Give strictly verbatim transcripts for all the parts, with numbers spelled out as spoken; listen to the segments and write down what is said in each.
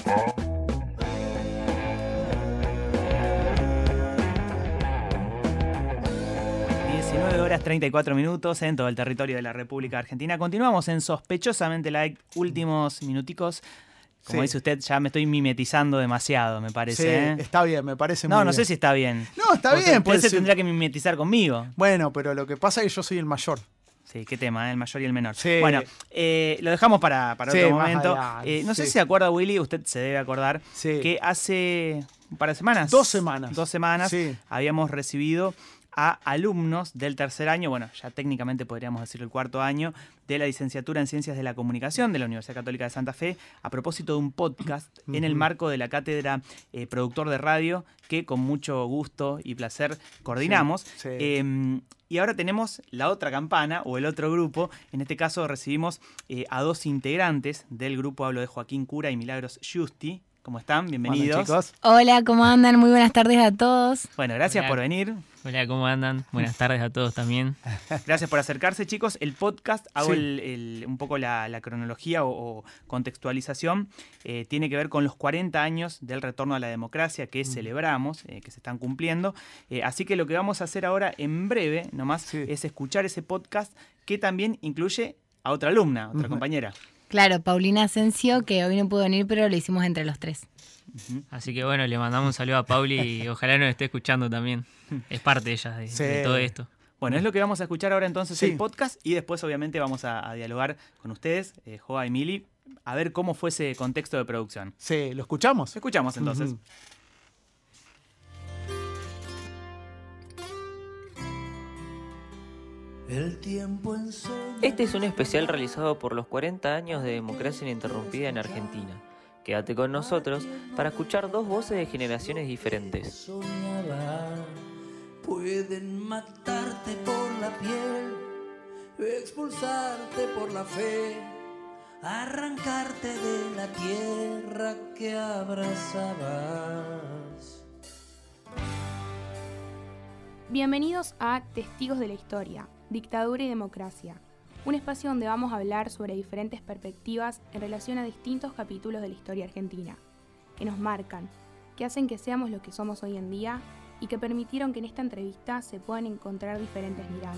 diecinueve horas treinta y cuatro minutos en todo el territorio de la República Argentina. Continuamos en Sospechosamente Light, últimos minuticos. Como Sí. dice usted, ya me estoy mimetizando demasiado, me parece. Sí, ¿eh? está bien, me parece No, muy no bien. sé si está bien. No, está Porque bien. usted Pues, se tendrá que mimetizar conmigo. Bueno, pero lo que pasa es que yo soy el mayor. Sí, qué tema, ¿eh? El mayor y el menor. Sí. Bueno, eh, lo dejamos para, para Sí, otro más momento. adelante, Eh, no sé sí. si se acuerda, Willy, usted se debe acordar, Sí. que hace un par de semanas. Dos semanas. Dos semanas Sí. habíamos recibido a alumnos del tercer año, bueno, ya técnicamente podríamos decir el cuarto año, de la licenciatura en Ciencias de la Comunicación de la Universidad Católica de Santa Fe, a propósito de un podcast uh-huh. en el marco de la cátedra eh, Productor de Radio, que con mucho gusto y placer coordinamos. Sí, sí. Eh, y ahora tenemos la otra campana, o el otro grupo. En este caso recibimos eh, a dos integrantes del grupo, hablo de Joaquín Cura y Milagros Justi. ¿Cómo están? Bienvenidos. Bueno, chicos. Hola, ¿cómo andan? Muy buenas tardes a todos. Bueno, gracias Hola. por venir. Hola, ¿cómo andan? Buenas tardes a todos también. Gracias por acercarse, chicos. El podcast, hago Sí. el, el, un poco la, la cronología o, o contextualización, eh, tiene que ver con los cuarenta años del retorno a la democracia que mm. celebramos, eh, que se están cumpliendo. Eh, así que lo que vamos a hacer ahora en breve, nomás, sí. es escuchar ese podcast que también incluye a otra alumna, otra uh-huh. compañera. Claro, Paulina Asensio, que hoy no pudo venir, pero lo hicimos entre los tres. Uh-huh. Así que bueno, le mandamos un saludo a Pauli y ojalá nos esté escuchando también. Es parte ella de, sí. de todo esto. Bueno, es lo que vamos a escuchar ahora entonces sí. el podcast y después obviamente vamos a, a dialogar con ustedes, eh, Joa y Mili, a ver cómo fue ese contexto de producción. Sí, ¿lo escuchamos? Escuchamos entonces. Uh-huh. El tiempo Este es un especial realizado por los cuarenta años de democracia ininterrumpida en Argentina. Quédate con nosotros para escuchar dos voces de generaciones diferentes. Soñaba, pueden matarte por la piel, expulsarte por la fe, arrancarte de la tierra que abrazabas. Bienvenidos a Testigos de la Historia, Dictadura y Democracia, un espacio donde vamos a hablar sobre diferentes perspectivas en relación a distintos capítulos de la historia argentina, que nos marcan, que hacen que seamos lo que somos hoy en día y que permitieron que en esta entrevista se puedan encontrar diferentes miradas.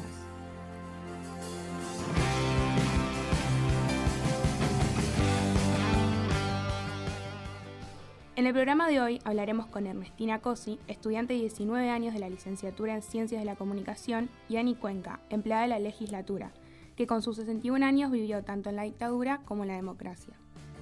En el programa de hoy hablaremos con Ernestina Cosi, estudiante de diecinueve años de la licenciatura en Ciencias de la Comunicación, y Ani Cuenca, empleada de la legislatura, que con sus sesenta y un años vivió tanto en la dictadura como en la democracia.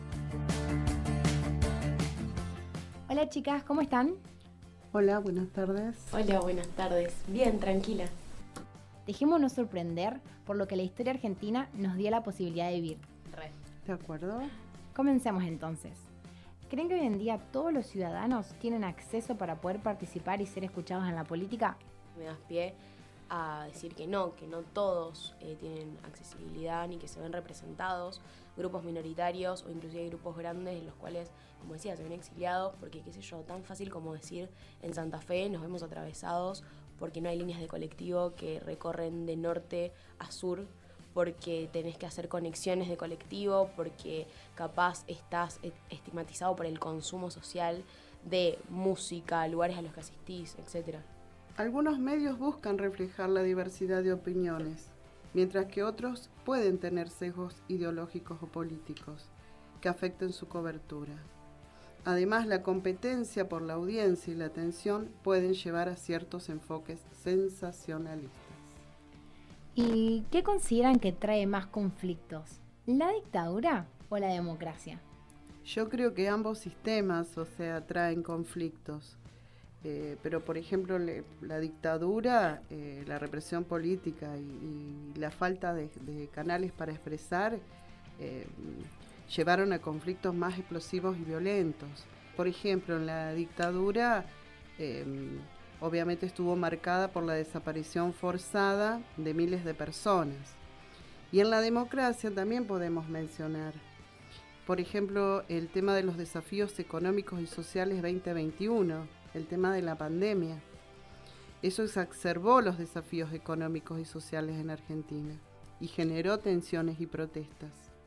Hola chicas, ¿cómo están? Hola, buenas tardes. Hola, buenas tardes. Bien, tranquila. Dejémonos sorprender por lo que la historia argentina nos dio la posibilidad de vivir. Re. ¿De acuerdo? Comencemos entonces. ¿Creen que hoy en día todos los ciudadanos tienen acceso para poder participar y ser escuchados en la política? Me das pie a decir que no, que no todos eh, tienen accesibilidad ni que se ven representados, grupos minoritarios o inclusive grupos grandes en los cuales, como decía, se ven exiliados porque, qué sé yo, tan fácil como decir en Santa Fe nos vemos atravesados porque no hay líneas de colectivo que recorren de norte a sur, porque tenés que hacer conexiones de colectivo, porque capaz estás estigmatizado por el consumo social de música, lugares a los que asistís, etcétera. Algunos medios buscan reflejar la diversidad de opiniones, mientras que otros pueden tener sesgos ideológicos o políticos que afecten su cobertura. Además, la competencia por la audiencia y la atención pueden llevar a ciertos enfoques sensacionalistas. ¿Y qué consideran que trae más conflictos? ¿La dictadura o la democracia? Yo creo que ambos sistemas, o sea, traen conflictos. Eh, pero, por ejemplo, le, la dictadura, eh, la represión política y, y la falta de, de canales para expresar eh, llevaron a conflictos más explosivos y violentos. Por ejemplo, en la dictadura eh, obviamente estuvo marcada por la desaparición forzada de miles de personas. Y en la democracia también podemos mencionar, por ejemplo, el tema de los desafíos económicos y sociales veinte veintiuno, el tema de la pandemia. Eso exacerbó los desafíos económicos y sociales en Argentina y generó tensiones y protestas.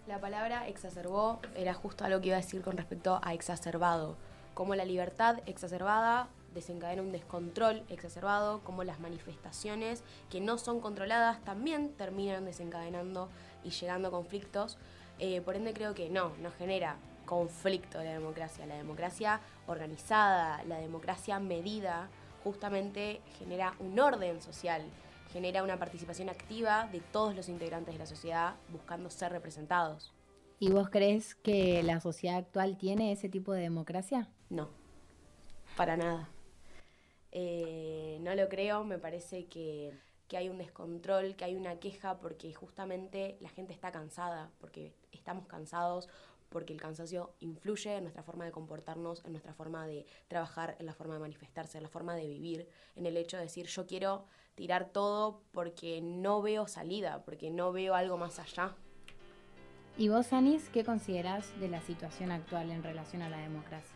La palabra exacerbó era justo algo que iba a decir con respecto a exacerbado. Como la libertad exacerbada desencadena un descontrol exacerbado, como las manifestaciones que no son controladas también terminan desencadenando y llegando a conflictos. Eh, por ende creo que no, no genera conflicto la democracia. La democracia organizada, la democracia medida, justamente genera un orden social, genera una participación activa de todos los integrantes de la sociedad buscando ser representados. ¿Y vos crees que la sociedad actual tiene ese tipo de democracia? No, para nada. Eh, no lo creo, me parece que, que hay un descontrol, que hay una queja porque justamente la gente está cansada, porque estamos cansados, porque el cansancio influye en nuestra forma de comportarnos, en nuestra forma de trabajar, en la forma de manifestarse, en la forma de vivir, en el hecho de decir yo quiero tirar todo porque no veo salida, porque no veo algo más allá. ¿Y vos, Anis, qué considerás de la situación actual en relación a la democracia?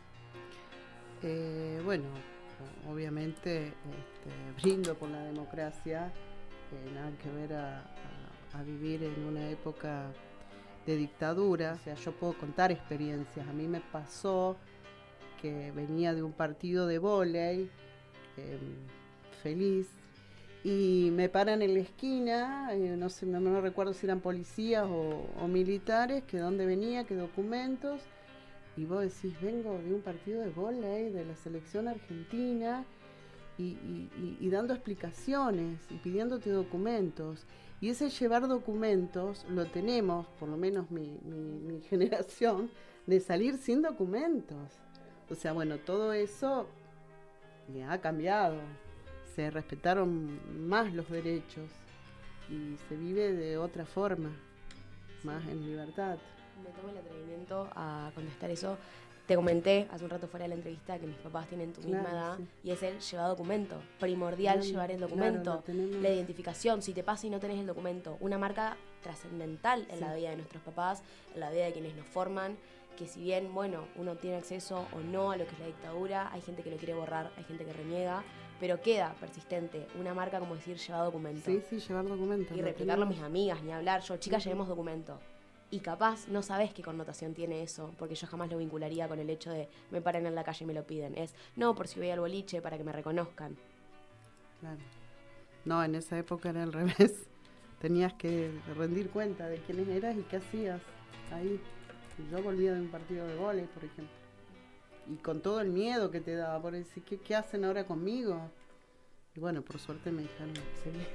Eh, bueno, obviamente este, brindo por la democracia, eh, nada que ver a, a, a vivir en una época de dictadura. O sea, yo puedo contar experiencias. A mí me pasó que venía de un partido de vóley, eh, feliz, y me paran en la esquina, eh, no sé, no, no recuerdo si eran policías o, o militares, que dónde venía, qué documentos, y vos decís, vengo de un partido de vóley, de la selección argentina, y, y, y, y dando explicaciones, y pidiéndote documentos, y ese llevar documentos lo tenemos, por lo menos mi, mi, mi generación, de salir sin documentos. O sea, bueno, todo eso ya ha cambiado. Se respetaron más los derechos y se vive de otra forma, más sí, en libertad. Me tomo el atrevimiento a contestar eso. Te comenté hace un rato fuera de la entrevista que mis papás tienen tu Claro, misma edad, sí. y es el llevar documento. Primordial Claro, llevar el documento, claro, lo tenemos. la identificación. Si te pasa y no tenés el documento, una marca trascendental en Sí. la vida de nuestros papás, en la vida de quienes nos forman, que si bien, bueno, uno tiene acceso o no a lo que es la dictadura, hay gente que lo quiere borrar, hay gente que reniega, pero queda persistente una marca, como decir, llevar documento. Sí, sí, llevar documentos. Y lo replicarlo a mis tenemos. amigas, ni hablar, yo, chicas, Ujú. llevemos documento. Y capaz no sabés qué connotación tiene eso, porque yo jamás lo vincularía con el hecho de me paren en la calle y me lo piden. Es, no, por si voy al boliche, para que me reconozcan. Claro. No, en esa época era al revés. Tenías que rendir cuenta de quién eras y qué hacías ahí. Yo volvía de un partido de vóley, por ejemplo. Y con todo el miedo que te daba, por decir, ¿qué, qué hacen ahora conmigo? Y bueno, por suerte me dejaron seguir.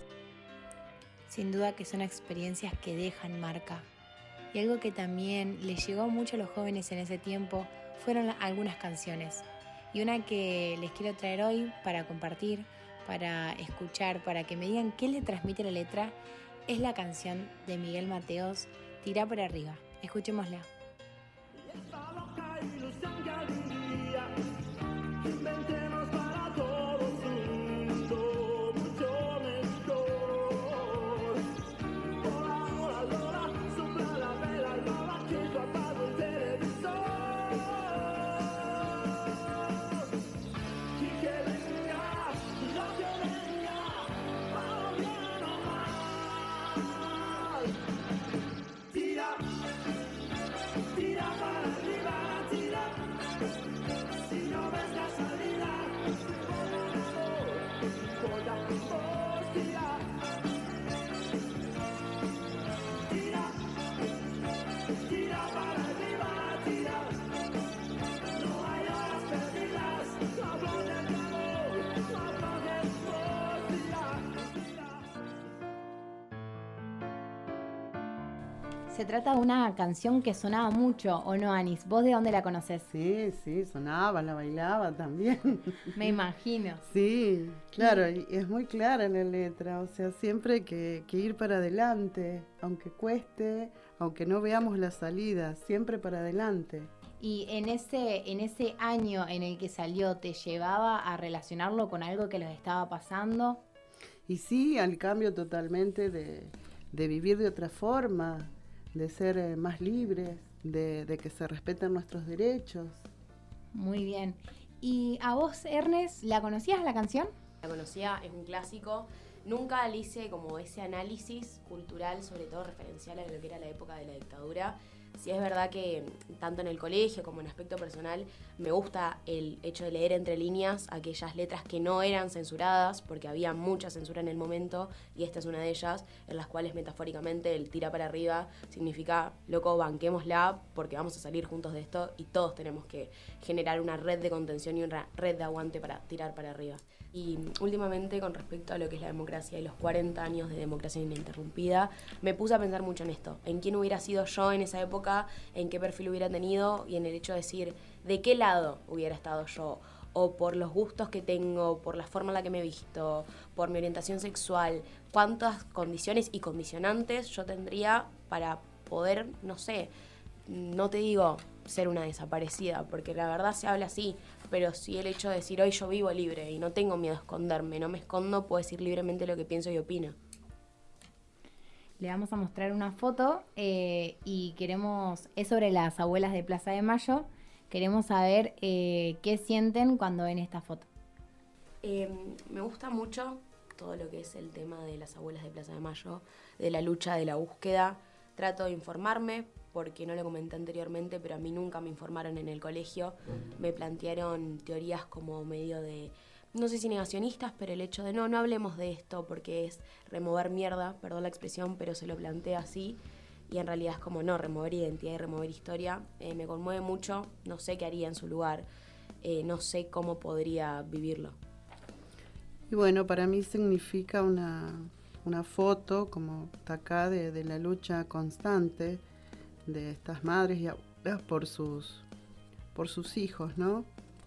Sin duda que son experiencias que dejan marca. Y algo que también les llegó mucho a los jóvenes en ese tiempo fueron algunas canciones. Y una que les quiero traer hoy para compartir, para escuchar, para que me digan qué le transmite la letra, es la canción de Miguel Mateos, Tirá por arriba. Escuchémosla. Esta loca ilusión que vivía, inventemos para todos un mundo mucho mejor. Por ahora, Lola, sopla la vela y no la que yo apago el televisor. Y que venga, lo que venga, para bien o mal. Tira. Tira para arriba, tira. Si no ves la salida, importa vos, tira. Tira, tira para arriba, tira. No hay horas perdidas, no aplauden de amor, no aplauden vos, tira, tira. Se trata de una canción que sonaba mucho, ¿o no, Anis? ¿Vos de dónde la conocés? Sí, sí, sonaba, la bailaba también. Me imagino. Sí, claro, y es muy clara la letra, o sea, siempre hay que, que ir para adelante, aunque cueste, aunque no veamos la salida, siempre para adelante. Y en ese, en ese año en el que salió, ¿te llevaba a relacionarlo con algo que les estaba pasando? Y sí, al cambio totalmente de, de vivir de otra forma, de ser eh, más libres, de, de que se respeten nuestros derechos. Muy bien. ¿Y a vos, Ernest, la conocías la canción? La conocía, es un clásico. nunca le hice como ese análisis cultural, sobre todo referencial a lo que era la época de la dictadura. Sí es verdad que tanto en el colegio como en aspecto personal me gusta el hecho de leer entre líneas aquellas letras que no eran censuradas, porque había mucha censura en el momento, y esta es una de ellas, en las cuales metafóricamente el tira para arriba significa, loco, banquémosla porque vamos a salir juntos de esto y todos tenemos que generar una red de contención y una red de aguante para tirar para arriba. Y últimamente, con respecto a lo que es la democracia y los cuarenta años de democracia ininterrumpida, me puse a pensar mucho en esto, en quién hubiera sido yo en esa época, en qué perfil hubiera tenido y en el hecho de decir de qué lado hubiera estado yo, o por los gustos que tengo, por la forma en la que me he visto, por mi orientación sexual, cuántas condiciones y condicionantes yo tendría para poder, no sé, no te digo ser una desaparecida, porque la verdad se habla así, pero sí el hecho de decir hoy yo vivo libre y no tengo miedo a esconderme, no me escondo, puedo decir libremente lo que pienso y opino. Le vamos a mostrar una foto eh, y queremos, es sobre las abuelas de Plaza de Mayo, queremos saber eh, qué sienten cuando ven esta foto. Eh, me gusta mucho todo lo que es el tema de las abuelas de Plaza de Mayo, de la lucha, de la búsqueda. Trato de informarme, porque no lo comenté anteriormente, pero a mí nunca me informaron en el colegio. Me plantearon teorías como medio de, no sé si negacionistas, pero el hecho de no, no hablemos de esto porque es remover mierda, perdón la expresión, pero se lo plantea así. Y en realidad es como no, remover identidad y remover historia. Eh, me conmueve mucho, no sé qué haría en su lugar, eh, no sé cómo podría vivirlo. Y bueno, para mí significa una, una foto, como está acá, de, de la lucha constante de estas madres y abuelas por sus, por sus hijos, ¿no?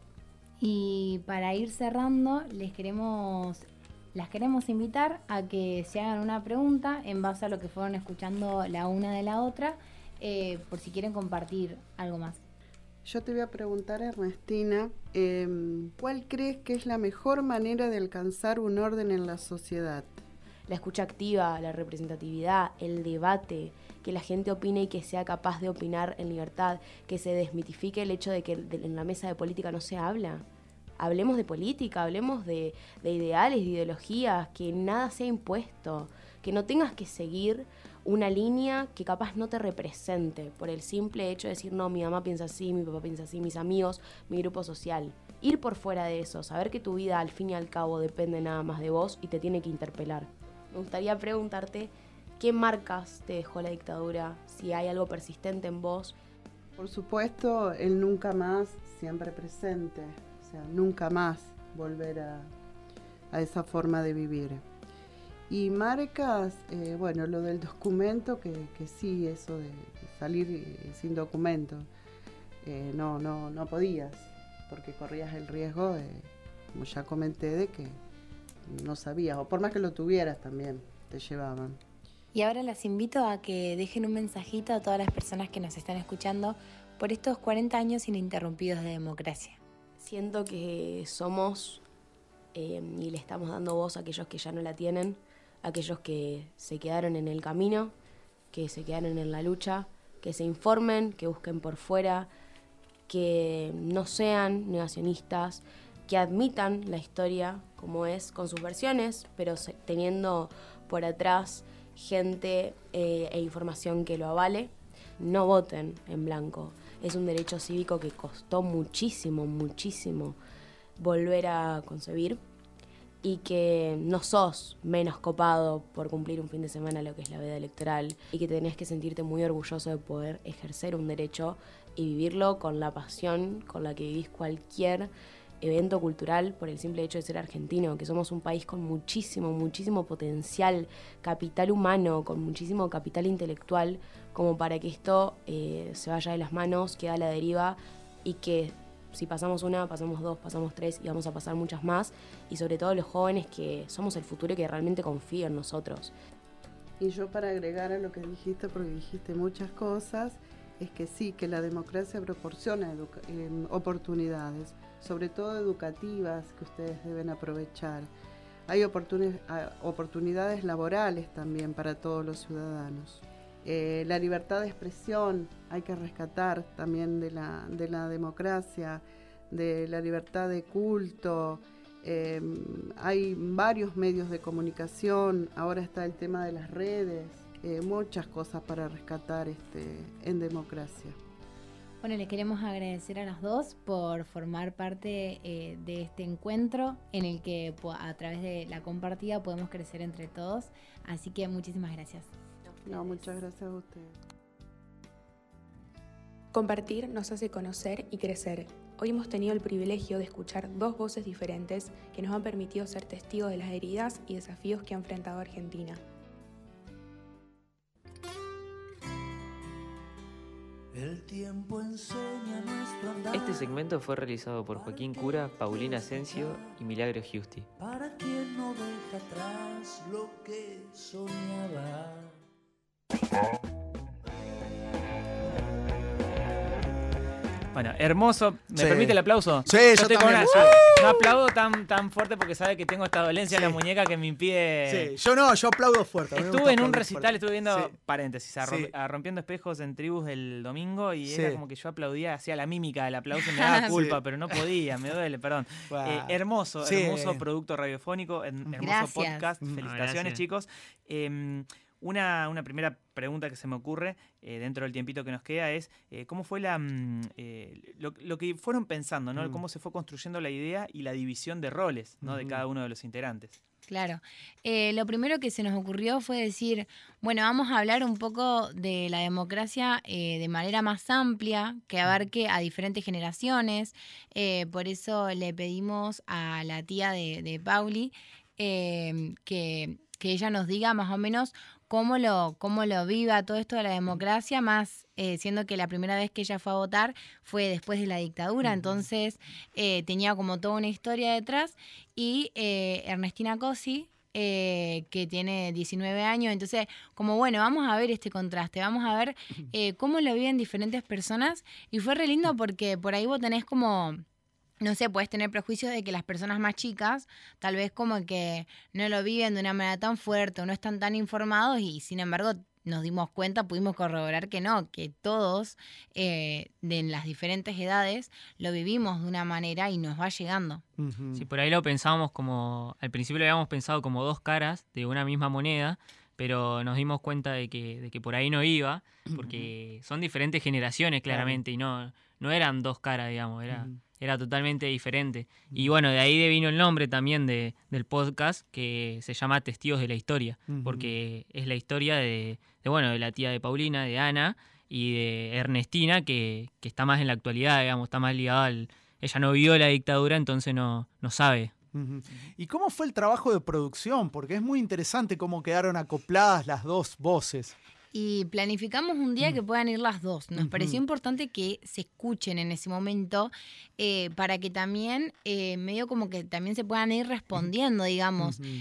Y para ir cerrando, les queremos, las queremos invitar a que se hagan una pregunta en base a lo que fueron escuchando la una de la otra, eh, por si quieren compartir algo más. Yo te voy a preguntar, Ernestina, eh, ¿cuál crees que es la mejor manera de alcanzar un orden en la sociedad? La escucha activa, la representatividad, el debate, que la gente opine y que sea capaz de opinar en libertad, que se desmitifique el hecho de que en la mesa de política no se habla. Hablemos de política, hablemos de, de ideales, de ideologías, que nada sea impuesto, que no tengas que seguir una línea que capaz no te represente por el simple hecho de decir, no, mi mamá piensa así, mi papá piensa así, mis amigos, mi grupo social. Ir por fuera de eso, saber que tu vida al fin y al cabo depende nada más de vos y te tiene que interpelar. Me gustaría preguntarte qué marcas te dejó la dictadura, si hay algo persistente en vos. Por supuesto, el nunca más siempre presente, o sea, nunca más volver a, a esa forma de vivir. Y marcas, eh, bueno, lo del documento, que, que sí, eso de salir eh, sin documento, eh, no, no, no podías, porque corrías el riesgo, de, como ya comenté, de que no sabías, o por más que lo tuvieras también, te llevaban. Y ahora las invito a que dejen un mensajito a todas las personas que nos están escuchando por estos cuarenta años ininterrumpidos de democracia. Siento que somos eh, y le estamos dando voz a aquellos que ya no la tienen, aquellos que se quedaron en el camino, que se quedaron en la lucha, que se informen, que busquen por fuera, que no sean negacionistas, que admitan la historia como es, con sus versiones, pero teniendo por atrás gente eh, e información que lo avale. No voten en blanco. Es un derecho cívico que costó muchísimo, muchísimo volver a concebir, y que no sos menos copado por cumplir un fin de semana lo que es la veda electoral, y que tenés que sentirte muy orgulloso de poder ejercer un derecho y vivirlo con la pasión con la que vivís cualquier evento cultural por el simple hecho de ser argentino, que somos un país con muchísimo, muchísimo potencial, capital humano, con muchísimo capital intelectual, como para que esto eh, se vaya de las manos, quede a la deriva, y que si pasamos una, pasamos dos, pasamos tres y vamos a pasar muchas más, y sobre todo los jóvenes que somos el futuro y que realmente confían en nosotros. Y yo, para agregar a lo que dijiste, porque dijiste muchas cosas, es que sí, que la democracia proporciona educa- eh, oportunidades, sobre todo educativas, que ustedes deben aprovechar. Hay oportuni- oportunidades laborales también para todos los ciudadanos. Eh, la libertad de expresión hay que rescatar también de la, de la democracia, de la libertad de culto, Eh, hay varios medios de comunicación, ahora está el tema de las redes, eh, muchas cosas para rescatar este, en democracia. Bueno, le queremos agradecer a las dos por formar parte eh, de este encuentro en el que a través de la compartida podemos crecer entre todos. Así que muchísimas gracias. No, muchas gracias a ustedes. Compartir nos hace conocer y crecer. Hoy hemos tenido el privilegio de escuchar dos voces diferentes que nos han permitido ser testigos de las heridas y desafíos que ha enfrentado Argentina. El tiempo enseña nuestro andar. Este segmento fue realizado por Joaquín Cura, Paulina Asensio y Milagro Giusti. Para quien no deja atrás lo que soñaba. Bueno, hermoso. ¿Me Sí. permite el aplauso? Sí, yo estoy con también. una- ¡Uh! No aplaudo tan, tan fuerte porque sabe que tengo esta dolencia Sí. en la muñeca que me impide... Sí, yo no, yo aplaudo fuerte. a mí me Estuve gusta en un aplaudir recital, fuerte. estuve viendo, Sí. paréntesis, a, Sí. Rom- a Rompiendo Espejos en Tribus el domingo y Sí. era como que yo aplaudía, hacía la mímica del aplauso y me daba culpa, Sí. pero no podía, me duele, perdón. Wow. Eh, hermoso, Sí. hermoso producto radiofónico, her- hermoso Gracias. podcast, Mm. felicitaciones Gracias. chicos. Eh, una, una primera pregunta que se me ocurre eh, dentro del tiempito que nos queda es eh, ¿cómo fue la mm, eh, lo, lo que fueron pensando, ¿no? Mm. Cómo se fue construyendo la idea y la división de roles, ¿no? de Ujú. cada uno de los integrantes. Claro. Eh, lo primero que se nos ocurrió fue decir, bueno, vamos a hablar un poco de la democracia eh, de manera más amplia, que abarque a diferentes generaciones. Eh, por eso le pedimos a la tía de, de Pauli eh, que, que ella nos diga más o menos cómo lo, cómo lo viva todo esto de la democracia, más eh, siendo que la primera vez que ella fue a votar fue después de la dictadura, Ujú. entonces eh, tenía como toda una historia detrás. Y eh, Ernestina Cosi, eh, que tiene diecinueve años, entonces como bueno, vamos a ver este contraste, vamos a ver eh, cómo lo viven diferentes personas, y fue re lindo porque por ahí vos tenés como... No sé, puedes tener prejuicios de que las personas más chicas tal vez como que no lo viven de una manera tan fuerte o no están tan informados, y sin embargo nos dimos cuenta, pudimos corroborar que no, que todos eh, de las diferentes edades lo vivimos de una manera y nos va llegando. Ujú. Sí, por ahí lo pensábamos como, al principio lo habíamos pensado como dos caras de una misma moneda, pero nos dimos cuenta de que, de que por ahí no iba, porque son diferentes generaciones claramente, y no, no eran dos caras, digamos, era, Ujú. era totalmente diferente. Y bueno, de ahí vino el nombre también de, del podcast, que se llama Testigos de la Historia, Ujú. porque es la historia de, de, bueno, de la tía de Paulina, de Ana, y de Ernestina, que, que está más en la actualidad, digamos, está más ligada al... Ella no vio la dictadura, entonces no, no sabe. Ujú. ¿Y cómo fue el trabajo de producción? Porque es muy interesante cómo quedaron acopladas las dos voces. Y planificamos un día que puedan ir las dos. Nos Ujú. pareció importante que se escuchen en ese momento eh, para que también, eh, medio como que también se puedan ir respondiendo, digamos. Ujú.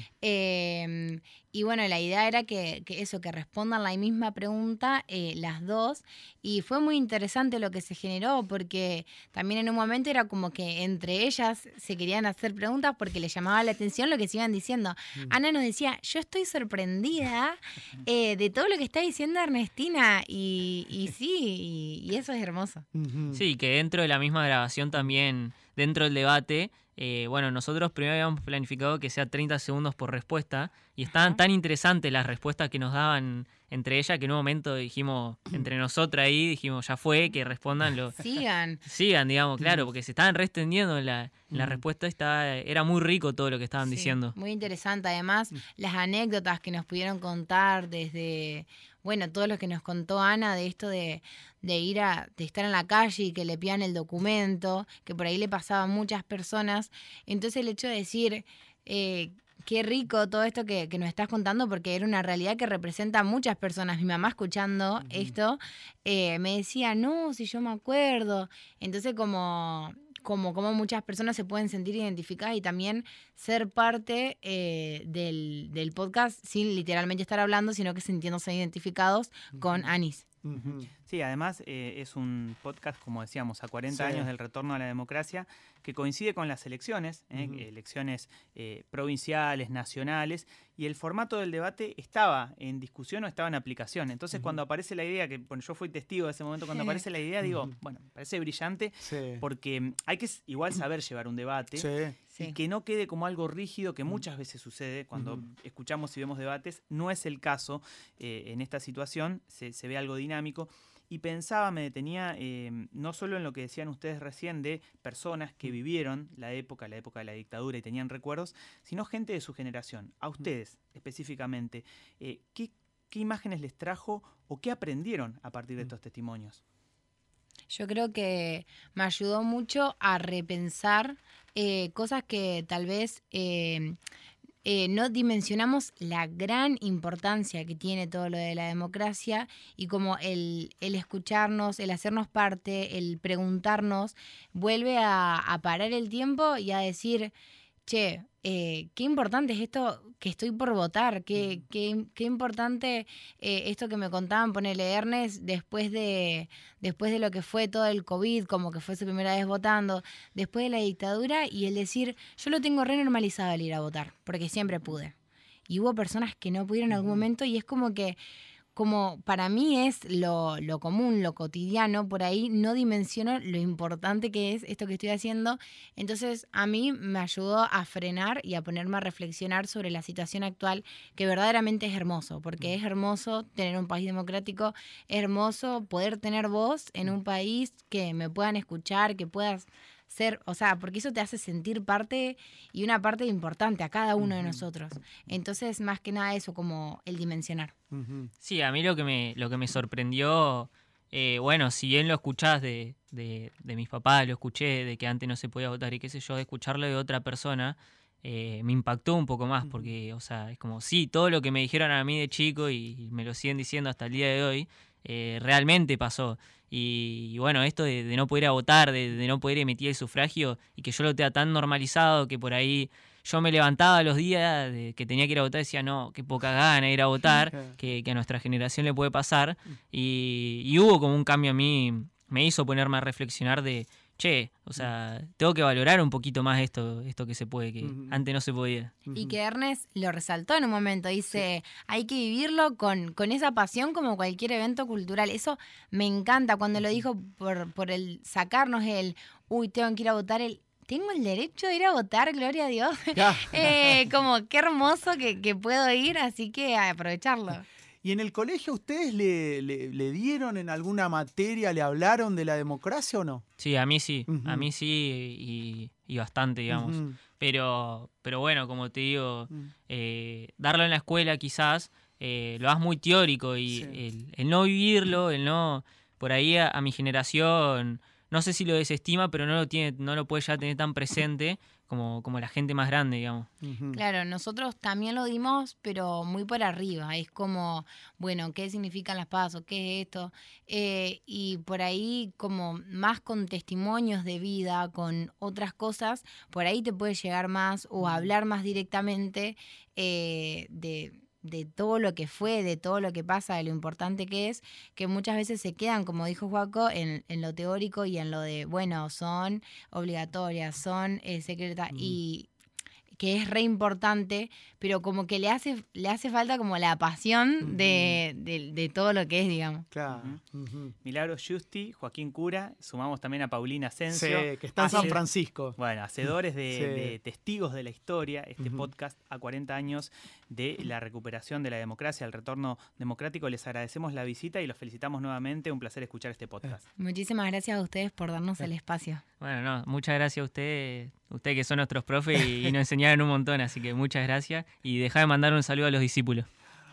Eh, y bueno, la idea era que, que eso, que respondan la misma pregunta eh, las dos. Y fue muy interesante lo que se generó, porque también en un momento era como que entre ellas se querían hacer preguntas porque les llamaba la atención lo que se iban diciendo. Ana nos decía, yo estoy sorprendida eh, de todo lo que está diciendo Ernestina. Y, y sí, y, y eso es hermoso. Ujú. Sí, que dentro de la misma grabación también, dentro del debate, eh, bueno, nosotros primero habíamos planificado que sea treinta segundos por respuesta, y estaban Ajá. tan interesantes las respuestas que nos daban entre ellas que en un momento dijimos, entre nosotras ahí, dijimos, ya fue, que respondan lo... Sigan. Sigan, digamos, claro, porque se estaban reextendiendo en la, en la Mm. respuesta, estaba, era muy rico todo lo que estaban Sí, diciendo. muy interesante. Además, las anécdotas que nos pudieron contar desde, bueno, todo lo que nos contó Ana de esto de, de ir a, de estar en la calle y que le pidan el documento, que por ahí le pasaba a muchas personas. Entonces el hecho de decir, eh, qué rico todo esto que, que nos estás contando, porque era una realidad que representa a muchas personas. Mi mamá escuchando Ujú. esto eh, me decía, no, si yo me acuerdo. Entonces como... Como, como muchas personas se pueden sentir identificadas y también ser parte eh, del, del podcast sin literalmente estar hablando, sino que sintiéndose identificados con Anis. Ujú. Sí, además eh, es un podcast, como decíamos, a cuarenta Sí. años del retorno a la democracia, que coincide con las elecciones, eh, Ujú. elecciones eh, provinciales, nacionales, y el formato del debate estaba en discusión o estaba en aplicación. Entonces, Ujú. cuando aparece la idea, que bueno, yo fui testigo de ese momento, cuando aparece la idea, digo, Ujú. bueno, me parece brillante, Sí. porque mm, hay que s- igual saber llevar un debate. Sí. Sí. y que no quede como algo rígido, que muchas veces sucede cuando Ujú. escuchamos y vemos debates. No es el caso eh, en esta situación, se, se ve algo dinámico. Y pensaba, me detenía eh, no solo en lo que decían ustedes recién de personas que vivieron la época, la época de la dictadura y tenían recuerdos, sino gente de su generación. A ustedes específicamente, eh, ¿qué, ¿qué imágenes les trajo o qué aprendieron a partir de estos testimonios? Yo creo que me ayudó mucho a repensar eh, cosas que tal vez eh, eh, no dimensionamos la gran importancia que tiene todo lo de la democracia y como el, el escucharnos, el hacernos parte, el preguntarnos, vuelve a, a parar el tiempo y a decir, che, eh, qué importante es esto que estoy por votar, qué, qué, qué importante eh, esto que me contaban, ponele Ernest, después de, después de lo que fue todo el COVID, como que fue su primera vez votando, después de la dictadura, y el decir, yo lo tengo re normalizado el ir a votar, porque siempre pude. Y hubo personas que no pudieron en algún momento, y es como que como para mí es lo, lo común, lo cotidiano, por ahí no dimensiono lo importante que es esto que estoy haciendo. Entonces a mí me ayudó a frenar y a ponerme a reflexionar sobre la situación actual, que verdaderamente es hermoso, porque es hermoso tener un país democrático, es hermoso poder tener voz en un país, que me puedan escuchar, que puedas ser, o sea, porque eso te hace sentir parte y una parte importante a cada uno de nosotros. Entonces, más que nada eso, como el dimensionar. Sí, a mí lo que me, lo que me sorprendió, eh, bueno, si bien lo escuchás de, de, de mis papás, lo escuché de que antes no se podía votar y qué sé yo, de escucharlo de otra persona, eh, me impactó un poco más, porque, o sea, es como, sí, todo lo que me dijeron a mí de chico y me lo siguen diciendo hasta el día de hoy, eh, realmente pasó. Y, y bueno, esto de, de no poder ir a votar, de, de no poder emitir el sufragio y que yo lo tenga tan normalizado que por ahí yo me levantaba los días de que tenía que ir a votar y decía, no, qué poca gana ir a votar, que, que a nuestra generación le puede pasar. Y, y hubo como un cambio a mí, me hizo ponerme a reflexionar de, che, o sea, tengo que valorar un poquito más esto, esto que se puede, que uh-huh. antes no se podía. Y que Ernest lo resaltó en un momento, dice, sí. hay que vivirlo con, con esa pasión como cualquier evento cultural. Eso me encanta cuando lo dijo por, por el sacarnos el, uy, tengo que ir a votar, el tengo el derecho de ir a votar, gloria a Dios. eh, como qué hermoso que, que puedo ir, así que a aprovecharlo. ¿Y en el colegio ustedes le, le, le dieron en alguna materia, le hablaron de la democracia o no? Sí, a mí sí, uh-huh. a mí sí y, y bastante, digamos. Uh-huh. Pero, pero bueno, como te digo, uh-huh. eh, darlo en la escuela quizás eh, lo hagas muy teórico y sí. el, el no vivirlo, el no, por ahí a, a mi generación, no sé si lo desestima, pero no lo tiene, no lo puede ya tener tan presente como, como la gente más grande, digamos. Uh-huh. Claro, nosotros también lo dimos, pero muy por arriba. Es como, bueno, ¿qué significan las pasos? ¿Qué es esto? Eh, y por ahí, como más con testimonios de vida, con otras cosas, por ahí te puede llegar más o hablar más directamente eh, de... de todo lo que fue, de todo lo que pasa, de lo importante que es, que muchas veces se quedan, como dijo Joaco, en, en lo teórico y en lo de, bueno, son obligatorias, son eh, secretas, mm. y que es re importante, pero como que le hace le hace falta como la pasión uh-huh. de, de, de todo lo que es, digamos. Claro. Uh-huh. Uh-huh. Milagro Justi, Joaquín Cura, sumamos también a Paulina Asensio. Sí, que está en San Francisco. Bueno, hacedores de, sí. de testigos de la historia, este uh-huh. podcast a cuarenta años de la recuperación de la democracia, el retorno democrático. Les agradecemos la visita y los felicitamos nuevamente. Un placer escuchar este podcast. Muchísimas gracias a ustedes por darnos el espacio. Bueno, no, muchas gracias a ustedes, ustedes que son nuestros profes y, y nos enseñaron un montón, así que muchas gracias. Y dejá de mandar un saludo a los discípulos.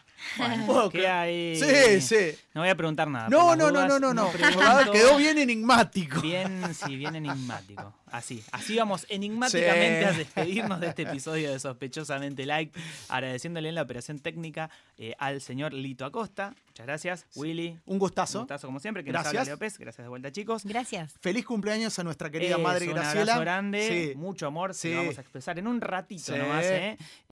Bueno, queda ahí. Sí, sí. No voy a preguntar nada. No, no, no, no, no, no. Quedó bien enigmático. Bien, sí, bien enigmático. Así, así vamos enigmáticamente sí. a despedirnos de este episodio de Sospechosamente Light, agradeciéndole en la operación técnica eh, al señor Lito Acosta. Muchas gracias, sí. Willy. Un gustazo. Un gustazo como siempre. Que gracias. Nos habla López. Gracias de vuelta, chicos. Gracias. Feliz cumpleaños a nuestra querida es madre un Graciela. Un abrazo grande, sí. mucho amor. Sí. Se lo vamos a expresar en un ratito sí. nomás, ¿eh?